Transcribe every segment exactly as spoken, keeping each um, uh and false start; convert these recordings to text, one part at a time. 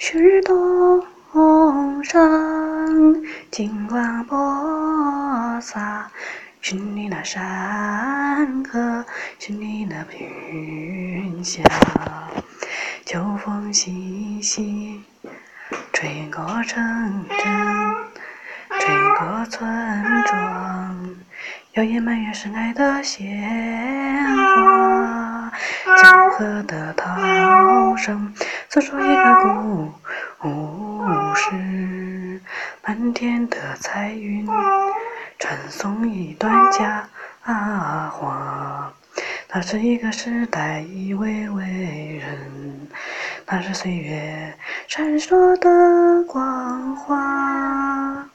是东升金光播撒，寻你那山河，寻你那云霞。秋风习习，吹过城镇，吹过村庄，摇曳满园深爱的鲜花。江河的涛声诉说一个故事，满天的彩云传颂一段佳话。那是一个时代一位伟人，那是岁月闪烁的光华。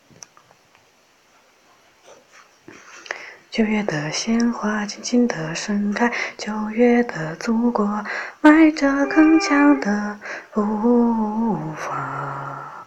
九月的鲜花轻轻地盛开，九月的祖国迈着铿锵的步伐。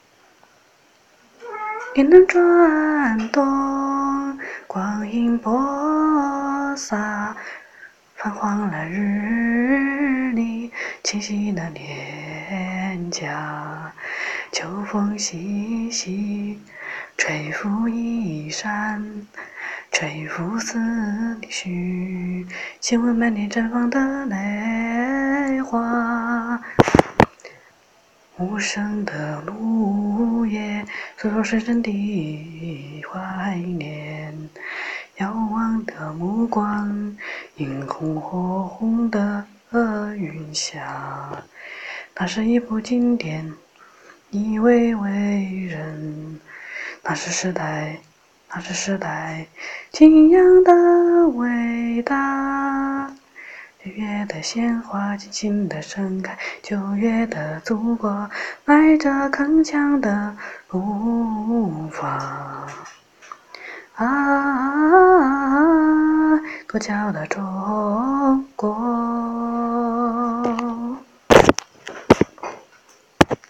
年轮转动，光阴播撒，泛黄了日历，清晰了脸颊。秋风习习，吹拂衣衫，吹拂丝里絮，亲吻满脸绽放的泪花。无声的芦叶诉说深深的怀念，遥望的目光映红火红的云霞。那是一部经典，一位伟人，那是时代，那是时代敬仰的伟大。九月的鲜花轻轻地盛开，九月的祖国迈着铿锵的步伐。啊，多骄傲的中